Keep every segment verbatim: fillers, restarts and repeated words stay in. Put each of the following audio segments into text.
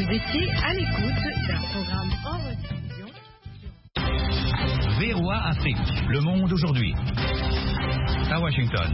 étiez à l'écoute d'un programme en rediffusion. V O A Afrique, le monde aujourd'hui. À Washington.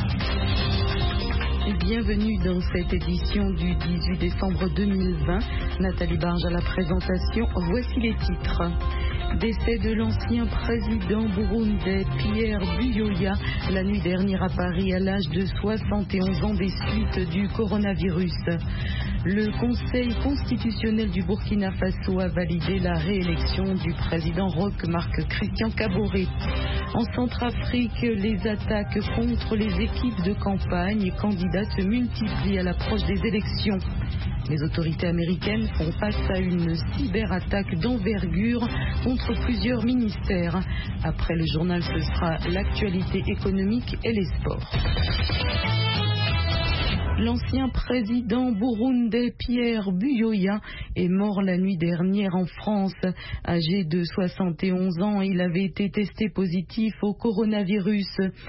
Bienvenue dans cette édition du dix-huit décembre deux mille vingt. Nathalie Barge à la présentation. Voici les titres. Décès de l'ancien président burundais Pierre Buyoya la nuit dernière à Paris à l'âge de soixante et onze ans des suites du coronavirus. Le Conseil constitutionnel du Burkina Faso a validé la réélection du président Roch Marc Christian Kaboré. En Centrafrique, les attaques contre les équipes de campagne et candidats se multiplient à l'approche des élections. Les autorités américaines font face à une cyberattaque d'envergure contre plusieurs ministères. Après le journal, ce sera l'actualité économique et les sports. L'ancien président burundais Pierre Buyoya est mort la nuit dernière en France. Âgé de soixante et onze ans, il avait été testé positif au coronavirus.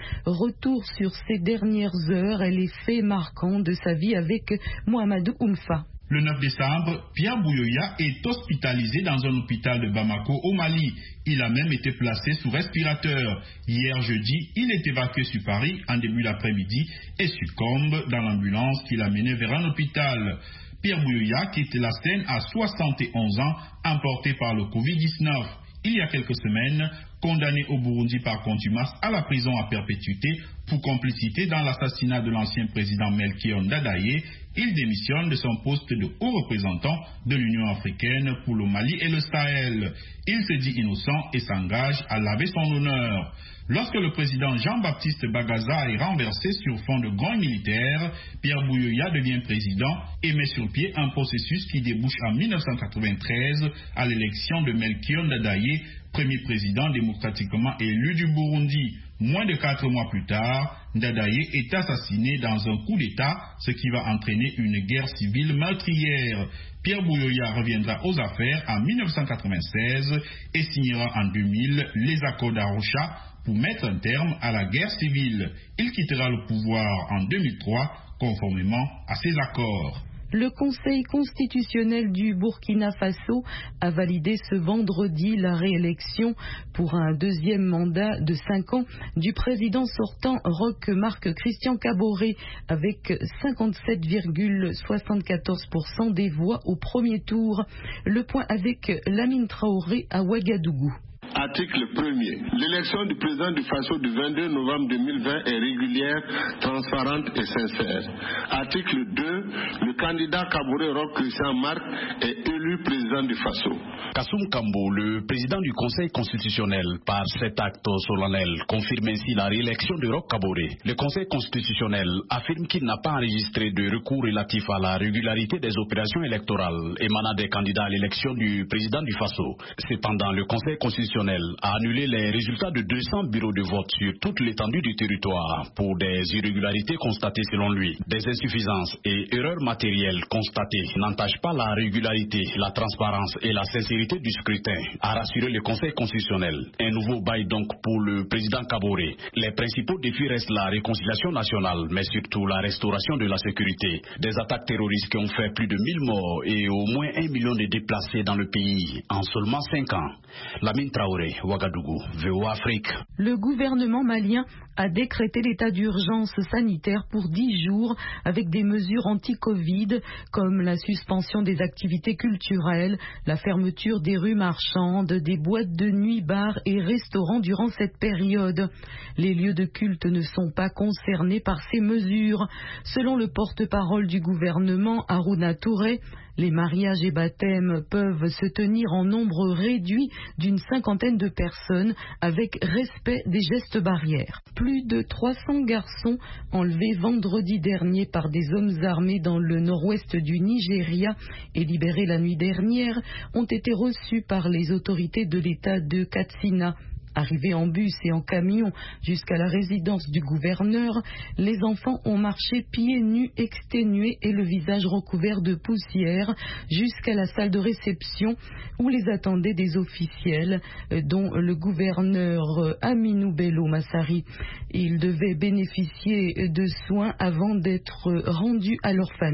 Retour sur ces dernières heures et les faits marquants de sa vie avec Mohamedou Oumfa. Le neuf décembre, Pierre Buyoya est hospitalisé dans un hôpital de Bamako au Mali. Il a même été placé sous respirateur. Hier jeudi, il est évacué sur Paris en début d'après-midi et succombe dans l'ambulance qui l'a mené vers un hôpital. Pierre Buyoya quitte la scène à soixante et onze ans, emporté par le covid dix-neuf. Il y a quelques semaines, condamné au Burundi par contumace à la prison à perpétuité pour complicité dans l'assassinat de l'ancien président Melchior Ndadaye, il démissionne de son poste de haut représentant de l'Union africaine pour le Mali et le Sahel. Il se dit innocent et s'engage à laver son honneur. Lorsque le président Jean-Baptiste Bagaza est renversé sur fond de grogne militaire, Pierre Buyoya devient président et met sur pied un processus qui débouche en mille neuf cent quatre-vingt-treize à l'élection de Melchior Ndadaye, premier président démocratiquement élu du Burundi. Moins de quatre mois plus tard, Ndadaye est assassiné dans un coup d'État, ce qui va entraîner une guerre civile meurtrière. Pierre Buyoya reviendra aux affaires en mille neuf cent quatre-vingt-seize et signera en deux mille les accords d'Arusha pour mettre un terme à la guerre civile. Il quittera le pouvoir en deux mille trois, conformément à ces accords. Le Conseil constitutionnel du Burkina Faso a validé ce vendredi la réélection pour un deuxième mandat de cinq ans du président sortant Roch Marc Christian Kaboré avec cinquante-sept virgule soixante-quatorze pour cent des voix au premier tour. Le point avec Lamine Traoré à Ouagadougou. Article premier. L'élection du président du Faso du vingt-deux novembre deux mille vingt est régulière, transparente et sincère. Article deux. Le candidat Kaboré Roch Christian Marc est élu président du Faso. Kassoum Kambo, le président du Conseil constitutionnel, par cet acte solennel, confirme ainsi la réélection de Roch Kaboré. Le Conseil constitutionnel affirme qu'il n'a pas enregistré de recours relatif à la régularité des opérations électorales émanant des candidats à l'élection du président du Faso. Cependant, le Conseil constitutionnel a annulé les résultats de deux cents bureaux de vote sur toute l'étendue du territoire pour des irrégularités constatées selon lui. Des insuffisances et erreurs matérielles constatées n'entachent pas la régularité, la transparence et la sincérité du scrutin, a rassuré le Conseil constitutionnel. Un nouveau bail donc pour le président Kaboré. Les principaux défis restent la réconciliation nationale, mais surtout la restauration de la sécurité. Des attaques terroristes qui ont fait plus de mille morts et au moins un million de déplacés dans le pays en seulement cinq ans. Lamine Traoré, Ouagadougou, V O A Afrique. Le gouvernement malien a décrété l'état d'urgence sanitaire pour dix jours avec des mesures anti-Covid comme la suspension des activités culturelles, la fermeture des rues marchandes, des boîtes de nuit, bars et restaurants durant cette période. Les lieux de culte ne sont pas concernés par ces mesures. Selon le porte-parole du gouvernement, Harouna Touré, les mariages et baptêmes peuvent se tenir en nombre réduit d'une cinquantaine de personnes avec respect des gestes barrières. Plus de trois cents garçons enlevés vendredi dernier par des hommes armés dans le nord-ouest du Nigeria et libérés la nuit dernière ont été reçus par les autorités de l'État de Katsina. Arrivés en bus et en camion jusqu'à la résidence du gouverneur, les enfants ont marché pieds nus, exténués et le visage recouvert de poussière jusqu'à la salle de réception où les attendaient des officiels, dont le gouverneur Aminou Bello Massari. Ils devaient bénéficier de soins avant d'être rendus à leur famille.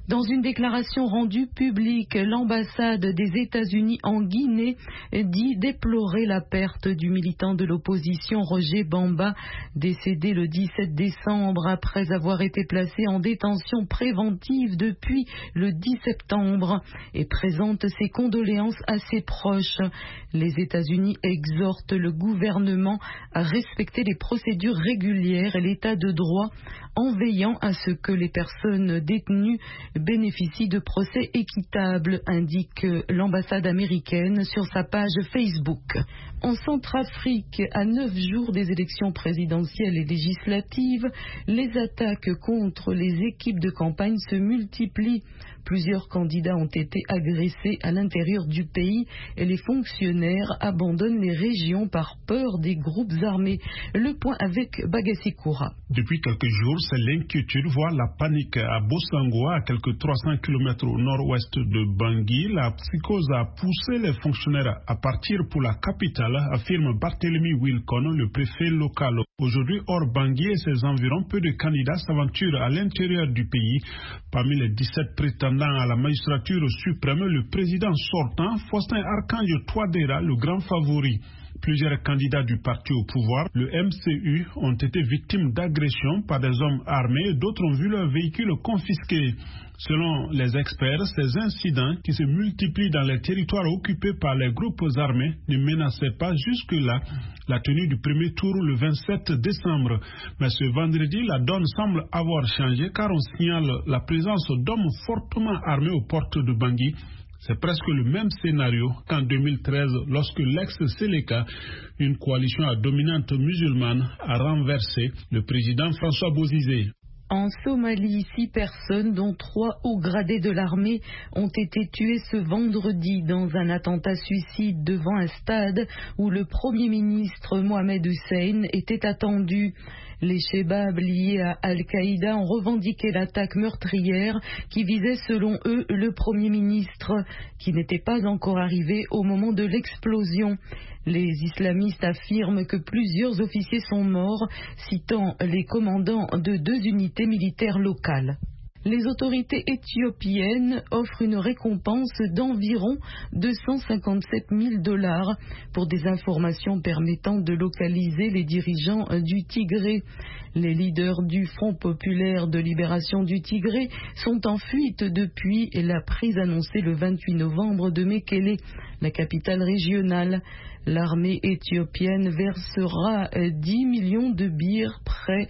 Dans une déclaration rendue publique, l'ambassade des États-Unis en Guinée dit déplorer la perte du militant de l'opposition Roger Bamba, décédé le dix-sept décembre après avoir été placé en détention préventive depuis le dix septembre, et présente ses condoléances à ses proches. Les États-Unis exhortent le gouvernement à respecter les procédures régulières et l'état de droit en veillant à ce que les personnes détenues bénéficient de procès équitables, indique l'ambassade américaine sur sa page Facebook. En Centrafrique, à neuf jours des élections présidentielles et législatives, les attaques contre les équipes de campagne se multiplient. Plusieurs candidats ont été agressés à l'intérieur du pays et les fonctionnaires abandonnent les régions par peur des groupes armés. Le point avec Bagassi Koura. Depuis quelques jours, c'est l'inquiétude, voire la panique à Bossangoa, à quelques trois cents kilomètres au nord-ouest de Bangui. La psychose a poussé les fonctionnaires à partir pour la capitale, affirme Barthélemy Wilcon, le préfet local. Aujourd'hui, hors Bangui et ses environs, peu de candidats s'aventurent à l'intérieur du pays. Parmi les dix-sept prétendants à la magistrature suprême, le président sortant, Faustin Archange Touadéra, le grand favori. Plusieurs candidats du parti au pouvoir, le M C U, ont été victimes d'agressions par des hommes armés et d'autres ont vu leurs véhicules confisqués. Selon les experts, ces incidents qui se multiplient dans les territoires occupés par les groupes armés ne menaçaient pas jusque-là la tenue du premier tour le vingt-sept décembre. Mais ce vendredi, la donne semble avoir changé car on signale la présence d'hommes fortement armés aux portes de Bangui. C'est presque le même scénario qu'en deux mille treize, lorsque l'ex-Séléka, une coalition à dominante musulmane, a renversé le président François Bozizé. En Somalie, six personnes, dont trois hauts gradés de l'armée, ont été tuées ce vendredi dans un attentat suicide devant un stade où le Premier ministre Mohamed Hussein était attendu. Les Chebabs liés à Al-Qaïda ont revendiqué l'attaque meurtrière qui visait selon eux le Premier ministre, qui n'était pas encore arrivé au moment de l'explosion. Les islamistes affirment que plusieurs officiers sont morts, citant les commandants de deux unités militaires locales. Les autorités éthiopiennes offrent une récompense d'environ deux cent cinquante-sept mille dollars pour des informations permettant de localiser les dirigeants du Tigré. Les leaders du Front populaire de libération du Tigré sont en fuite depuis la prise annoncée le vingt-huit novembre de Mekele, la capitale régionale. L'armée éthiopienne versera dix millions de birres, près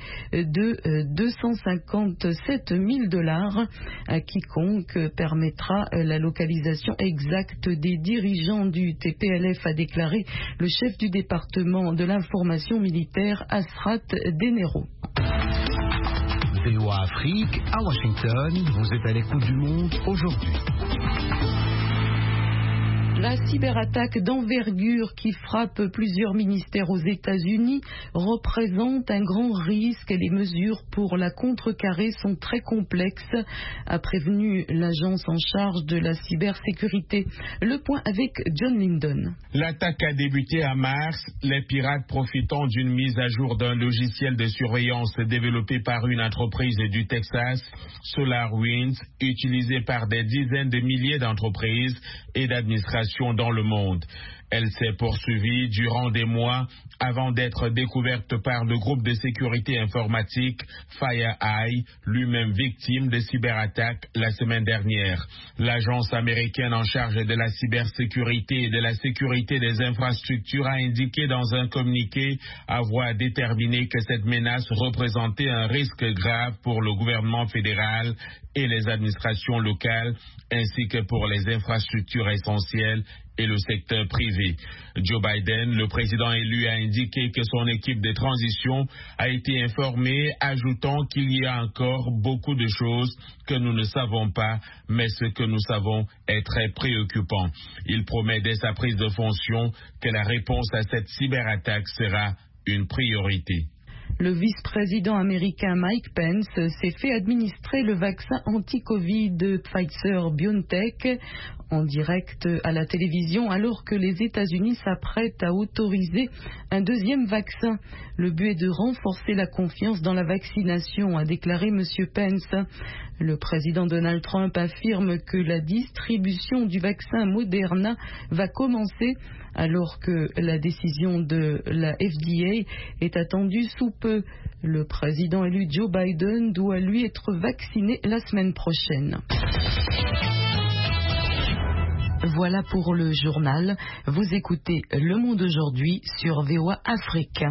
de deux cent cinquante-sept mille dollars, à quiconque permettra la localisation exacte des dirigeants du T P L F, a déclaré le chef du département de l'information militaire, Asrat Denero. V O A Afrique, à Washington, vous êtes à l'écoute du monde aujourd'hui. La cyberattaque d'envergure qui frappe plusieurs ministères aux États-Unis représente un grand risque et les mesures pour la contrecarrer sont très complexes, a prévenu l'agence en charge de la cybersécurité. Le point avec John Lyndon. L'attaque a débuté en mars, les pirates profitant d'une mise à jour d'un logiciel de surveillance développé par une entreprise du Texas, SolarWinds, utilisé par des dizaines de milliers d'entreprises et d'administrations dans le monde. Elle s'est poursuivie durant des mois avant d'être découverte par le groupe de sécurité informatique FireEye, lui-même victime de cyberattaques la semaine dernière. L'agence américaine en charge de la cybersécurité et de la sécurité des infrastructures a indiqué dans un communiqué avoir déterminé que cette menace représentait un risque grave pour le gouvernement fédéral et les administrations locales, ainsi que pour les infrastructures essentielles et le secteur privé. Joe Biden, le président élu, a indiqué que son équipe de transition a été informée, ajoutant qu'il y a encore beaucoup de choses que nous ne savons pas, mais ce que nous savons est très préoccupant. Il promet dès sa prise de fonction que la réponse à cette cyberattaque sera une priorité. Le vice-président américain Mike Pence s'est fait administrer le vaccin anti-Covid de Pfizer-BioNTech en direct à la télévision alors que les États-Unis s'apprêtent à autoriser un deuxième vaccin. Le but est de renforcer la confiance dans la vaccination, a déclaré M. Pence. Le président Donald Trump affirme que la distribution du vaccin Moderna va commencer alors que la décision de la F D A est attendue sous peu. Le président élu Joe Biden doit lui être vacciné la semaine prochaine. Voilà pour le journal. Vous écoutez Le Monde aujourd'hui sur V O A Afrique.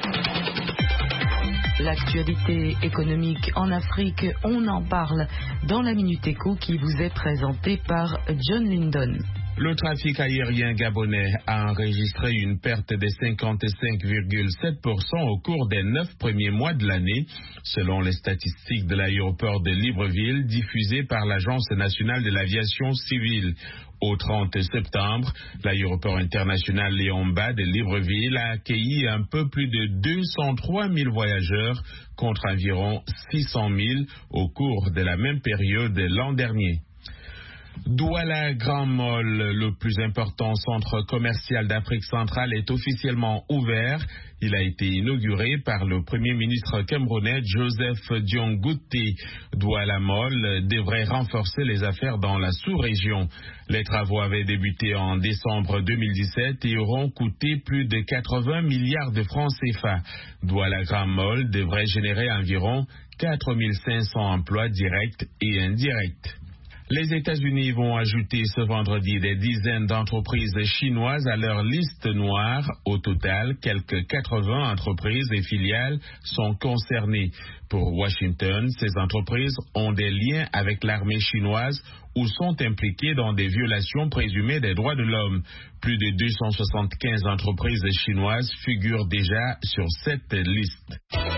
L'actualité économique en Afrique, on en parle dans la Minute Éco qui vous est présentée par John Lindon. Le trafic aérien gabonais a enregistré une perte de cinquante-cinq virgule sept pour cent au cours des neuf premiers mois de l'année, selon les statistiques de l'aéroport de Libreville diffusées par l'Agence nationale de l'aviation civile. Au trente septembre, l'aéroport international Léon Mba de Libreville a accueilli un peu plus de deux cent trois mille voyageurs contre environ six cent mille au cours de la même période l'an dernier. Douala Grand Mall, le plus important centre commercial d'Afrique centrale, est officiellement ouvert. Il a été inauguré par le Premier ministre camerounais Joseph Diongouté. Douala Mall devrait renforcer les affaires dans la sous-région. Les travaux avaient débuté en décembre deux mille dix-sept et auront coûté plus de quatre-vingts milliards de francs C F A. Douala Grand Mall devrait générer environ quatre mille cinq cents emplois directs et indirects. Les États-Unis vont ajouter ce vendredi des dizaines d'entreprises chinoises à leur liste noire. Au total, quelques quatre-vingts entreprises et filiales sont concernées. Pour Washington, ces entreprises ont des liens avec l'armée chinoise ou sont impliquées dans des violations présumées des droits de l'homme. Plus de deux cent soixante-quinze entreprises chinoises figurent déjà sur cette liste.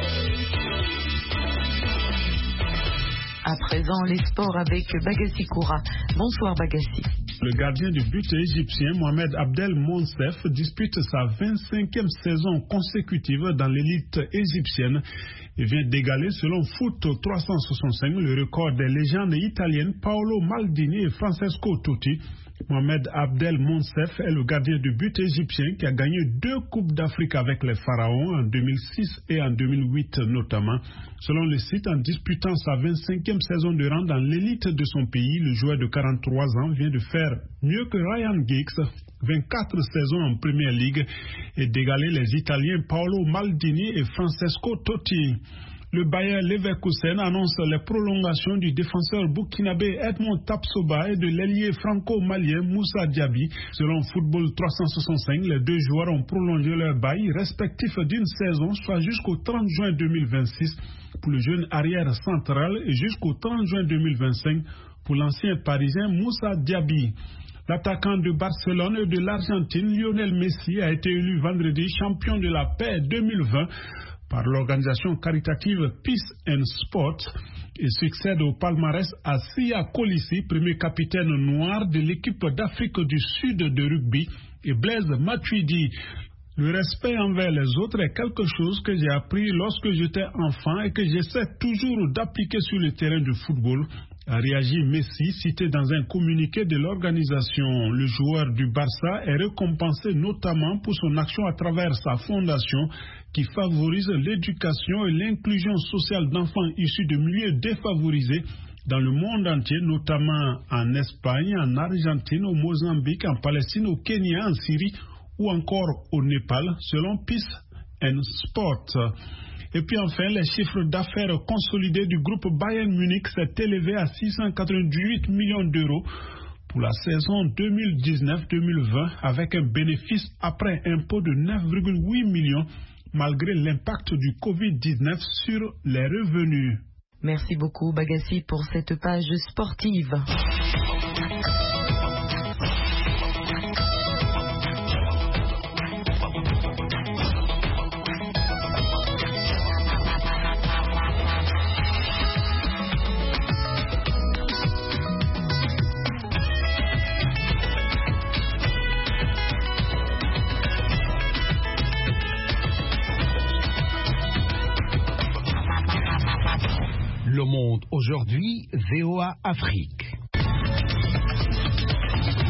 À présent, les sports avec Bagassi Koura. Bonsoir Bagassi. Le gardien de but égyptien Mohamed Abdel Monsef dispute sa vingt-cinquième saison consécutive dans l'élite égyptienne et vient d'égaler selon Foot trois cent soixante-cinq le record des légendes italiennes Paolo Maldini et Francesco Totti. Mohamed Abdel Monsef est le gardien de but égyptien qui a gagné deux Coupes d'Afrique avec les Pharaons en deux mille six et en deux mille huit notamment. Selon le site, en disputant sa vingt-cinquième saison de rang dans l'élite de son pays, le joueur de quarante-trois ans vient de faire mieux que Ryan Giggs, vingt-quatre saisons en Premier League, et d'égaler les Italiens Paolo Maldini et Francesco Totti. Le Bayer Leverkusen annonce les prolongations du défenseur burkinabé Edmond Tapsoba et de l'ailier franco-malien Moussa Diaby. Selon Football trois cent soixante-cinq, les deux joueurs ont prolongé leur bail respectif d'une saison, soit jusqu'au trente juin deux mille vingt-six pour le jeune arrière central et jusqu'au trente juin deux mille vingt-cinq pour l'ancien parisien Moussa Diaby. L'attaquant de Barcelone et de l'Argentine, Lionel Messi, a été élu vendredi champion de la paix deux mille vingt par l'organisation caritative Peace and Sport et succède au palmarès à Sia Colisi, premier capitaine noir de l'équipe d'Afrique du Sud de rugby, et Blaise Matuidi. Le respect envers les autres est quelque chose que j'ai appris lorsque j'étais enfant et que j'essaie toujours d'appliquer sur le terrain de football, a réagi Messi, cité dans un communiqué de l'organisation. Le joueur du Barça est récompensé notamment pour son action à travers sa fondation qui favorise l'éducation et l'inclusion sociale d'enfants issus de milieux défavorisés dans le monde entier, notamment en Espagne, en Argentine, au Mozambique, en Palestine, au Kenya, en Syrie ou encore au Népal, selon Peace and Sport. Et puis enfin, les chiffres d'affaires consolidés du groupe Bayern Munich s'est élevé à six cent quatre-vingt-dix-huit millions d'euros pour la saison deux mille dix-neuf deux mille vingt, avec un bénéfice après impôt de neuf virgule huit millions, malgré l'impact du covid dix-neuf sur les revenus. Merci beaucoup Bagassi pour cette page sportive. Le Monde aujourd'hui, V O A Afrique.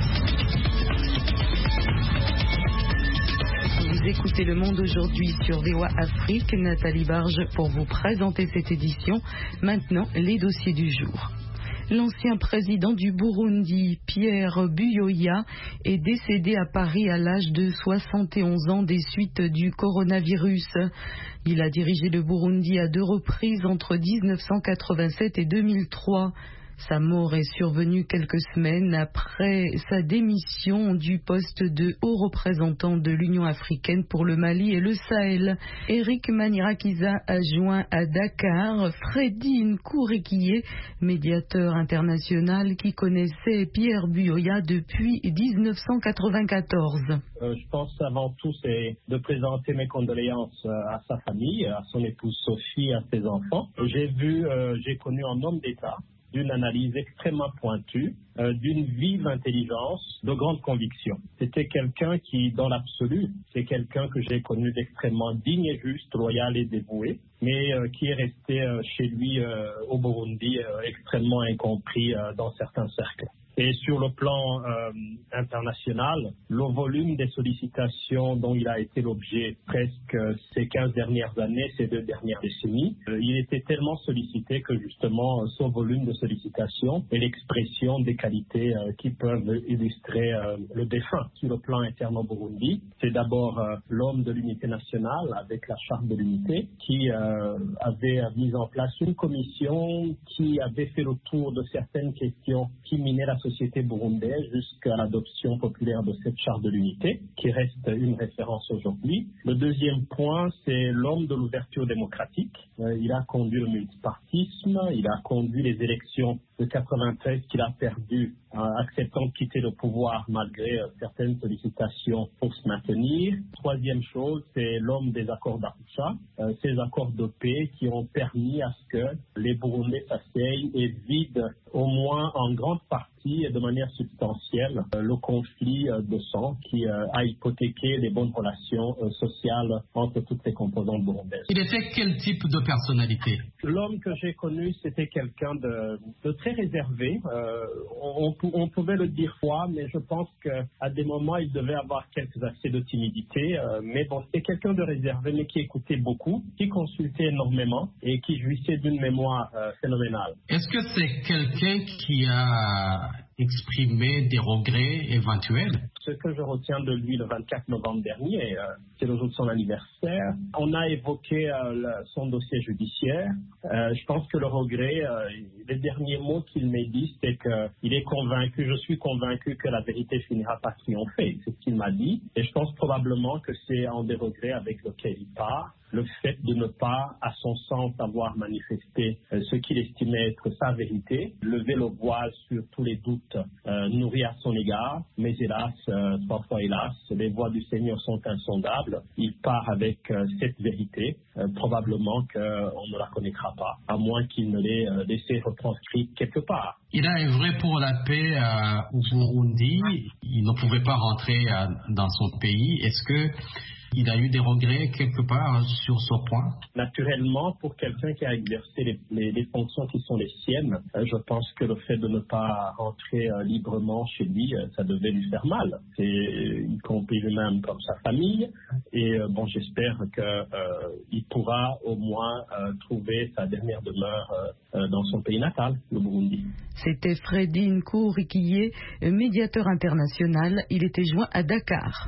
écoutez Le Monde aujourd'hui sur V O A Afrique. Nathalie Barge pour vous présenter cette édition. Maintenant, les dossiers du jour. L'ancien président du Burundi, Pierre Buyoya, est décédé à Paris à l'âge de soixante et onze ans des suites du coronavirus. Il a dirigé le Burundi à deux reprises entre dix-neuf cent quatre-vingt-sept et deux mille trois. Sa mort est survenue quelques semaines après sa démission du poste de haut représentant de l'Union africaine pour le Mali et le Sahel. Eric Manirakiza a joint à Dakar Freddy Nkourikiye, médiateur international qui connaissait Pierre Buyoya depuis dix-neuf cent quatre-vingt-quatorze. Euh, je pense avant tout c'est de présenter mes condoléances à sa famille, à son épouse Sophie, à ses enfants. J'ai vu, euh, j'ai connu un homme d'État d'une analyse extrêmement pointue, euh, d'une vive intelligence, de grandes convictions. C'était quelqu'un qui, dans l'absolu, c'est quelqu'un que j'ai connu d'extrêmement digne et juste, loyal et dévoué, mais euh, qui est resté euh, chez lui euh, au Burundi euh, extrêmement incompris euh, dans certains cercles. Et sur le plan euh, international, le volume des sollicitations dont il a été l'objet presque ces quinze dernières années, ces deux dernières décennies, euh, il était tellement sollicité que justement ce volume de sollicitations est l'expression des qualités euh, qui peuvent illustrer euh, le défunt. Sur le plan interne au Burundi, c'est d'abord euh, l'homme de l'unité nationale avec la charte de l'unité qui euh, avait mis en place une commission qui avait fait le tour de certaines questions qui minaient la société burundaise jusqu'à l'adoption populaire de cette charte de l'unité, qui reste une référence aujourd'hui. Le deuxième point, c'est l'homme de l'ouverture démocratique. Euh, il a conduit le multipartisme, il a conduit les élections de quatre-vingt-treize qu'il a perdues, euh, acceptant de quitter le pouvoir malgré euh, certaines sollicitations pour se maintenir. Troisième chose, c'est l'homme des accords d'Arusha, euh, ces accords de paix qui ont permis à ce que les Burundais s'asseyent et vident au moins en grande partie et de manière substantielle euh, le conflit euh, de sang qui euh, a hypothéqué les bonnes relations euh, sociales entre toutes les composantes burundaises. Il était quel type de personnalité? L'homme que j'ai connu, c'était quelqu'un de, de très réservé. Euh, on, on pouvait le dire froid, mais je pense qu'à des moments, il devait avoir quelques accès de timidité. Euh, mais bon, c'était quelqu'un de réservé, mais qui écoutait beaucoup, qui consultait énormément et qui jouissait d'une mémoire euh, phénoménale. Est-ce que c'est quelqu'un qui a exprimé des regrets éventuels? Ce que je retiens de lui le vingt-quatre novembre dernier, euh, c'est le jour de son anniversaire. On a évoqué euh, le, son dossier judiciaire. Euh, je pense que le regret, euh, les derniers mots qu'il m'a dit, c'est qu'il est convaincu, je suis convaincu que la vérité finira par triompher. C'est ce qu'il m'a dit. Et je pense probablement que c'est un des regrets avec lequel il part. Le fait de ne pas, à son sens, avoir manifesté euh, ce qu'il estimait être sa vérité, lever le voile sur tous les doutes euh, nourris à son égard, mais hélas, euh, trois fois hélas, les voies du Seigneur sont insondables. Il part avec euh, cette vérité, euh, probablement qu'on ne la connaîtra pas, à moins qu'il ne l'ait euh, laissé retranscrite quelque part. Il a œuvré pour la paix euh, au Burundi, il ne pouvait pas rentrer euh, dans son pays. Est-ce que il a eu des regrets quelque part sur ce point? Naturellement, pour quelqu'un qui a exercé les, les, les fonctions qui sont les siennes, euh, je pense que le fait de ne pas rentrer euh, librement chez lui, euh, ça devait lui faire mal. C'est, y compris lui-même comme sa famille. Et euh, bon, j'espère qu'il euh, pourra au moins euh, trouver sa dernière demeure euh, euh, dans son pays natal, le Burundi. C'était Freddy Nkourikiye, médiateur international. Il était joint à Dakar.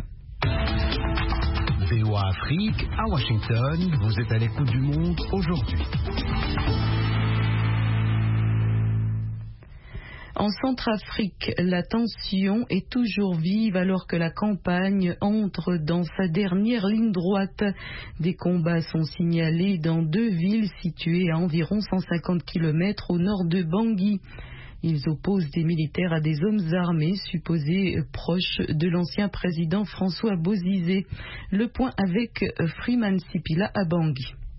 V O A Afrique, à Washington, vous êtes à l'écoute du monde aujourd'hui. En Centrafrique, la tension est toujours vive alors que la campagne entre dans sa dernière ligne droite. Des combats sont signalés dans deux villes situées à environ cent cinquante kilomètres au nord de Bangui. Ils opposent des militaires à des hommes armés supposés proches de l'ancien président François Bozizé. Le point avec Freeman Sipila à Bangui.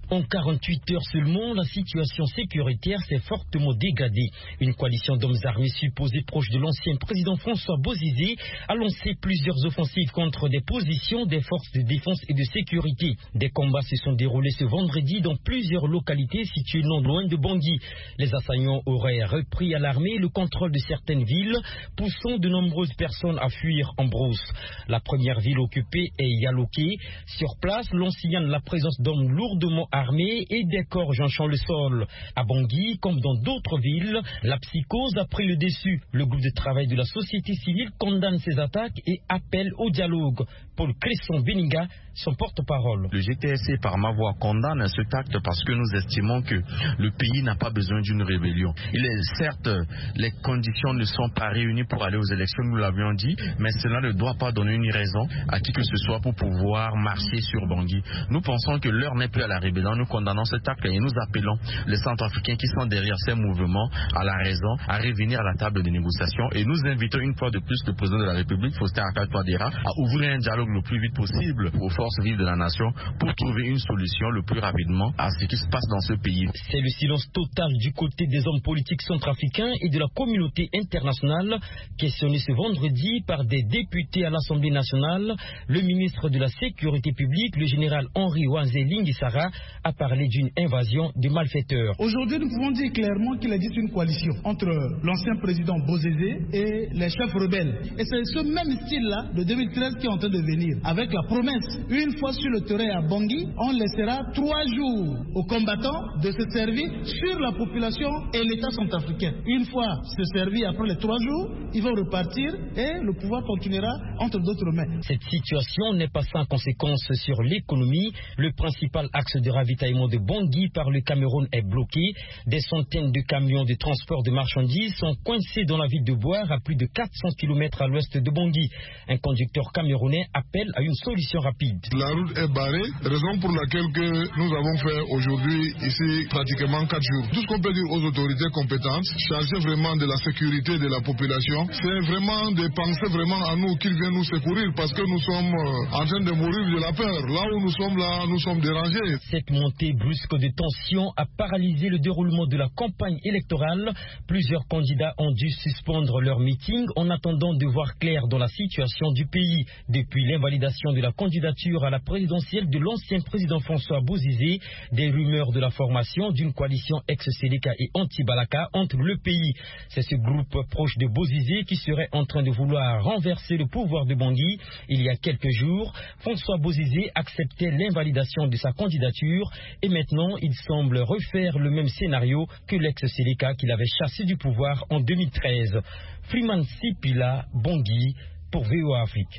En quarante-huit heures seulement, la situation sécuritaire s'est fortement dégradée. Une coalition d'hommes armés supposés proches de l'ancien président François Bozizé a lancé plusieurs offensives contre des positions des forces de défense et de sécurité. Des combats se sont déroulés ce vendredi dans plusieurs localités situées non loin de Bangui. Les assaillants auraient repris à l'armée le contrôle de certaines villes, poussant de nombreuses personnes à fuir en brousse. La première ville occupée est Yaloké. Sur place, l'on signale la présence d'hommes lourdement armés et des corps jonchant le sol. À Bangui, comme dans d'autres villes, la psychose a pris le dessus. Le groupe de travail de la société civile condamne ces attaques et appelle au dialogue. Paul Cresson Beninga, son porte-parole. Le G T S C par ma voix condamne cet acte parce que nous estimons que le pays n'a pas besoin d'une rébellion. Il est certes, les conditions ne sont pas réunies pour aller aux élections, nous l'avions dit, mais cela ne doit pas donner une raison à qui que ce soit pour pouvoir marcher sur Bangui. Nous pensons que l'heure n'est plus à la rébellion, nous condamnons cet acte et nous appelons les Centrafricains qui sont derrière ces mouvements à la raison, à revenir à la table des négociations et nous invitons une fois de plus le président de la République, Faustin Archange Touadéra, à ouvrir un dialogue le plus vite possible aux forces vives de la nation pour trouver une solution le plus rapidement à ce qui se passe dans ce pays. C'est le silence total du côté des hommes politiques centrafricains et de la communauté internationale, questionné ce vendredi par des députés à l'Assemblée nationale. Le ministre de la Sécurité publique, le général Henri Wanzé Lingisara, a parlé d'une invasion de malfaiteurs. Aujourd'hui, nous pouvons dire clairement qu'il existe une coalition entre l'ancien président Bozizé et les chefs rebelles. Et c'est ce même style-là de deux mille treize qui est en train de venir, avec la promesse, une fois sur le terrain à Bangui, on laissera trois jours aux combattants de se servir sur la population et l'État centrafricain. Une fois se servi après les trois jours, ils vont repartir et le pouvoir continuera entre d'autres mains. Cette situation n'est pas sans conséquences sur l'économie. Le principal axe de ravitaillement de Bangui par le Cameroun est bloqué. Des centaines de camions de transport de marchandises sont coincés dans la ville de Boire à plus de quatre cents kilomètres à l'ouest de Bangui. Un conducteur camerounais appelle à une solution rapide. La route est barrée, raison pour laquelle que nous avons fait aujourd'hui ici pratiquement quatre jours. Tout ce qu'on peut dire aux autorités compétentes, chargées vraiment de la sécurité de la population, c'est vraiment de penser vraiment à nous qu'ils viennent nous secourir parce que nous sommes en train de mourir de la peur. Là où nous sommes là, nous sommes dérangés. Cette montée brusque de tension a paralysé le déroulement de la campagne électorale. Plusieurs candidats ont dû suspendre leur meeting en attendant de voir clair dans la situation du pays. Depuis l'invalidation de la candidature à la présidentielle de l'ancien président François Bozizé, des rumeurs de la formation d'une coalition ex-Séléka et anti-Balaka entre le pays. C'est ce groupe proche de Bozizé qui serait en train de vouloir renverser le pouvoir de Bangui. Il y a quelques jours, François Bozizé acceptait l'invalidation de sa candidature et maintenant il semble refaire le même scénario que l'ex-Séléka qu'il avait chassé du pouvoir en deux mille treize. Freeman Sipila, Bangui, pour V O A Afrique.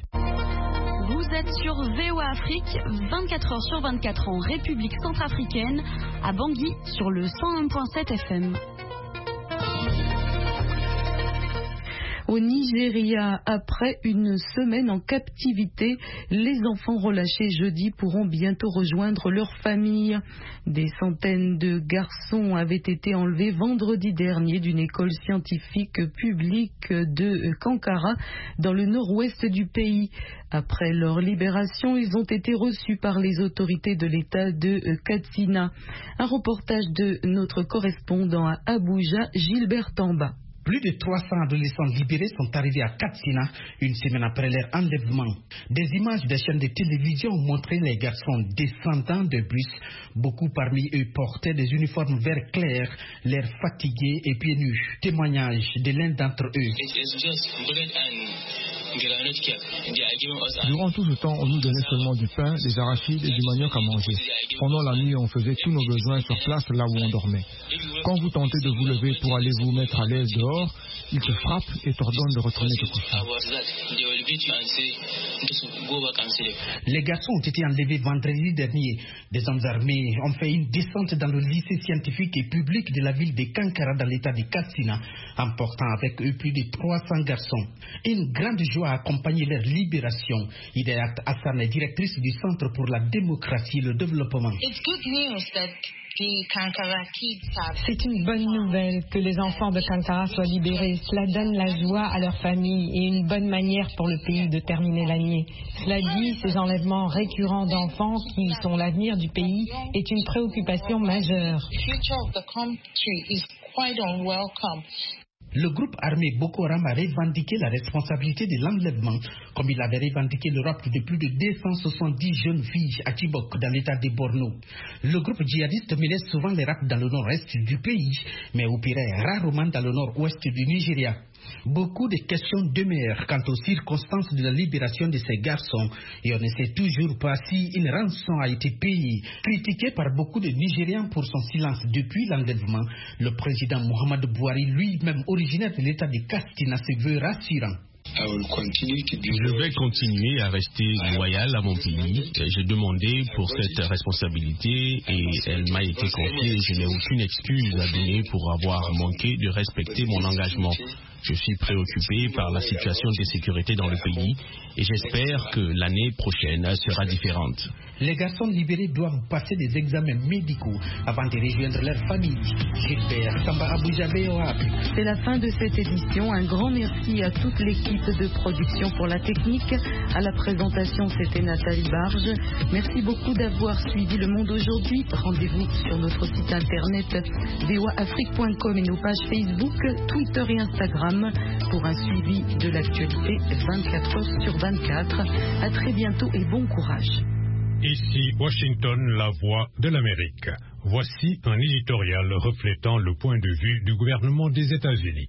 Vous êtes sur V O A Afrique, vingt-quatre heures sur vingt-quatre en République centrafricaine, à Bangui, sur le cent un virgule sept F M. Au Nigeria, après une semaine en captivité, les enfants relâchés jeudi pourront bientôt rejoindre leur famille. Des centaines de garçons avaient été enlevés vendredi dernier d'une école scientifique publique de Kankara, dans le nord-ouest du pays. Après leur libération, ils ont été reçus par les autorités de l'État de Katsina. Un reportage de notre correspondant à Abuja, Gilbert Tamba. Plus de trois cents adolescents libérés sont arrivés à Katsina une semaine après leur enlèvement. Des images des chaînes de télévision ont montré les garçons descendant de bus. Beaucoup parmi eux portaient des uniformes vert clair, l'air fatigués et pieds nus. Témoignage de l'un d'entre eux. Durant tout ce temps, on nous donnait seulement du pain, des arachides et du manioc à manger. Pendant la nuit, on faisait tous nos besoins sur place, là où on dormait. Quand vous tentez de vous lever pour aller vous mettre à l'aise dehors, ils te frappent et t'ordonnent de retourner te coucher. Les garçons ont été enlevés vendredi dernier. Des hommes armés ont fait une descente dans le lycée scientifique et public de la ville de Kankara dans l'état de Katsina, emportant avec eux plus de trois cents garçons. Une grande joie doit accompagner leur libération. Idéat Hassan est directrice du Centre pour la démocratie et le développement. C'est une bonne nouvelle que les enfants de Kankara soient libérés. Cela donne la joie à leurs familles et une bonne manière pour le pays de terminer l'année. Cela dit, ces enlèvements récurrents d'enfants qui sont l'avenir du pays est une préoccupation majeure. Le groupe armé Boko Haram a revendiqué la responsabilité de l'enlèvement, comme il avait revendiqué le rapt de plus de deux cent soixante-dix jeunes filles à Chibok, dans l'état de Borno. Le groupe djihadiste menait souvent les rapts dans le nord-est du pays, mais opérait rarement dans le nord-ouest du Nigeria. Beaucoup de questions demeurent quant aux circonstances de la libération de ces garçons et on ne sait toujours pas si une rançon a été payée. Critiqué par beaucoup de Nigériens pour son silence depuis l'enlèvement, le président Muhammadu Buhari, lui-même originaire de l'état de Katsina, se veut rassurant. Je vais continuer à rester loyal à mon pays. J'ai demandé pour cette responsabilité et elle m'a été confiée. Je n'ai aucune excuse à donner pour avoir manqué de respecter mon engagement. Je suis préoccupé par la situation de sécurité dans le pays et j'espère que l'année prochaine sera différente. Les garçons libérés doivent passer des examens médicaux avant de rejoindre leur famille. Gilbert Samba Aboujabe au Afrique. C'est la fin de cette édition. Un grand merci à toute l'équipe de production pour la technique. À la présentation, c'était Nathalie Barge. Merci beaucoup d'avoir suivi Le Monde aujourd'hui. Rendez-vous sur notre site internet v o a afrique point com et nos pages Facebook, Twitter et Instagram pour un suivi de l'actualité vingt-quatre heures sur vingt-quatre. À très bientôt et bon courage. Ici Washington, la voix de l'Amérique. Voici un éditorial reflétant le point de vue du gouvernement des États-Unis.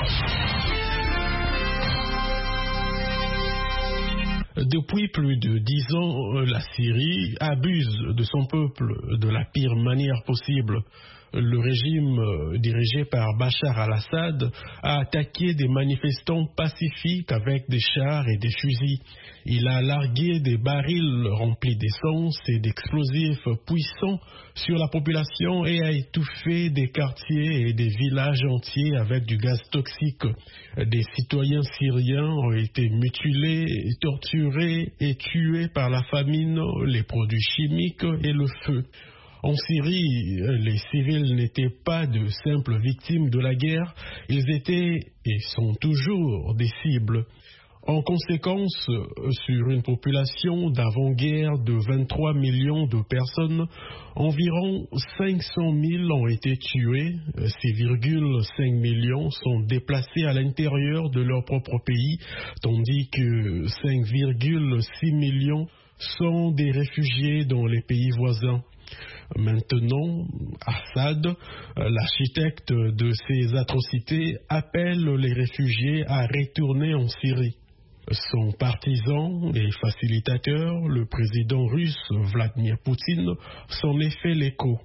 Depuis plus de dix ans, la Syrie abuse de son peuple de la pire manière possible. Le régime dirigé par Bachar al-Assad a attaqué des manifestants pacifiques avec des chars et des fusils. Il a largué des barils remplis d'essence et d'explosifs puissants sur la population et a étouffé des quartiers et des villages entiers avec du gaz toxique. Des citoyens syriens ont été mutilés, torturés et tués par la famine, les produits chimiques et le feu. En Syrie, les civils n'étaient pas de simples victimes de la guerre, ils étaient et sont toujours des cibles. En conséquence, sur une population d'avant-guerre de vingt-trois millions de personnes, environ cinq cent mille ont été tués, six virgule cinq millions sont déplacés à l'intérieur de leur propre pays, tandis que cinq virgule six millions sont des réfugiés dans les pays voisins. Maintenant, Assad, l'architecte de ces atrocités, appelle les réfugiés à retourner en Syrie. Son partisan et facilitateur, le président russe Vladimir Poutine, s'en est fait l'écho.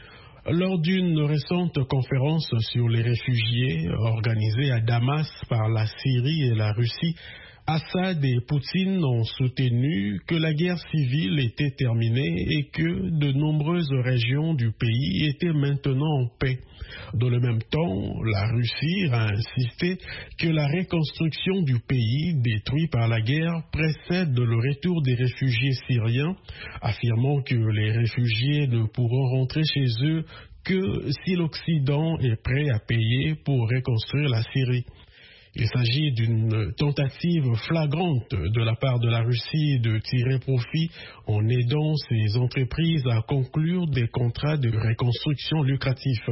Lors d'une récente conférence sur les réfugiés organisée à Damas par la Syrie et la Russie, Assad et Poutine ont soutenu que la guerre civile était terminée et que de nombreuses régions du pays étaient maintenant en paix. Dans le même temps, la Russie a insisté que la reconstruction du pays détruit par la guerre précède le retour des réfugiés syriens, affirmant que les réfugiés ne pourront rentrer chez eux que si l'Occident est prêt à payer pour reconstruire la Syrie. Il s'agit d'une tentative flagrante de la part de la Russie de tirer profit en aidant ses entreprises à conclure des contrats de reconstruction lucratifs.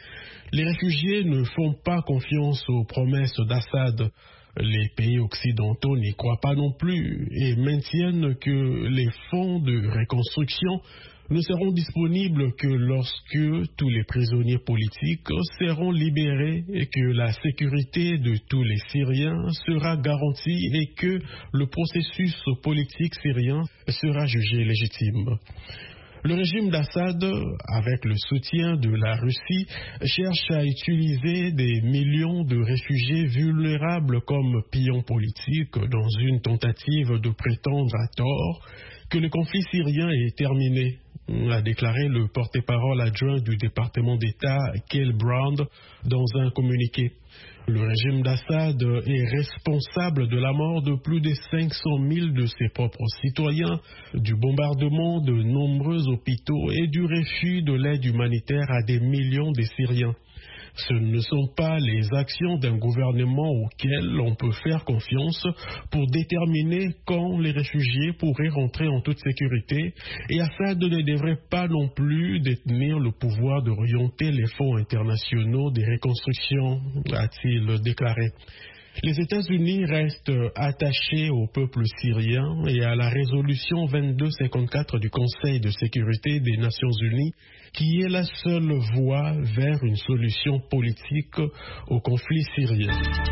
Les réfugiés ne font pas confiance aux promesses d'Assad. Les pays occidentaux n'y croient pas non plus et maintiennent que les fonds de reconstruction ne seront disponibles que lorsque tous les prisonniers politiques seront libérés et que la sécurité de tous les Syriens sera garantie et que le processus politique syrien sera jugé légitime. Le régime d'Assad, avec le soutien de la Russie, cherche à utiliser des millions de réfugiés vulnérables comme pions politiques dans une tentative de prétendre à tort que le conflit syrien est terminé, a déclaré le porte-parole adjoint du département d'État, Kyle Brand, dans un communiqué. Le régime d'Assad est responsable de la mort de plus de cinq cent mille de ses propres citoyens, du bombardement de nombreux hôpitaux et du refus de l'aide humanitaire à des millions de Syriens. Ce ne sont pas les actions d'un gouvernement auquel on peut faire confiance pour déterminer quand les réfugiés pourraient rentrer en toute sécurité, et Assad ne devrait pas non plus détenir le pouvoir d'orienter les fonds internationaux des reconstructions, a-t-il déclaré. Les États-Unis restent attachés au peuple syrien et à la résolution vingt-deux cinquante-quatre du Conseil de sécurité des Nations Unies, qui est la seule voie vers une solution politique au conflit syrien.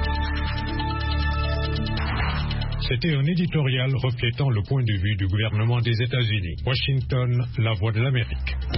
C'était un éditorial reflétant le point de vue du gouvernement des États-Unis. Washington, la voix de l'Amérique.